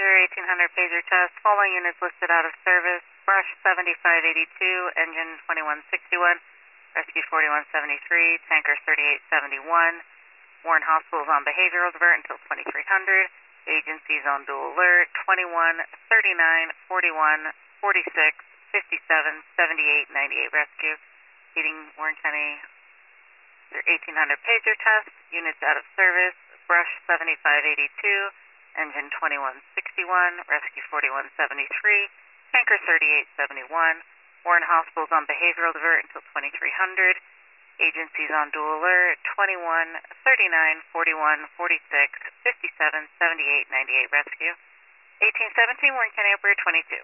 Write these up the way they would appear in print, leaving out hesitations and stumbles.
1800 pager test. Following units listed out of service. Brush 7582, engine 2161, rescue 4173, tanker 3871. Warren Hospital is on behavioral divert until 2300. Agencies on dual alert 21, 39, 41, 46, 57, 78, 98 rescue. Leading Warren County, their 1800 pager test. Units out of service. Brush 7582, engine 2161, rescue 4173, tanker 3871. Warren Hospital is on behavioral divert until 2300. Agencies on dual alert 21, 39, 41, 46, 57, 78, 98 rescue. 1817 Warren County Operator 22.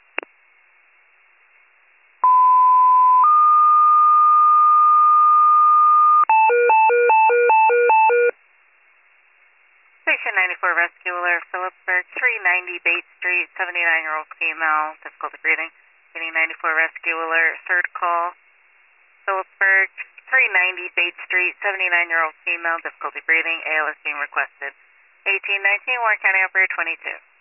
Station 94 Rescue Alert, Phillipsburg, 390 Bates Street, 79-year-old female, difficulty breathing. Getting 94 Rescue Alert, third call. Phillipsburg, 390 Bates Street, 79-year-old female, difficulty breathing, ALS being requested. 1819 Warren County Operator 22.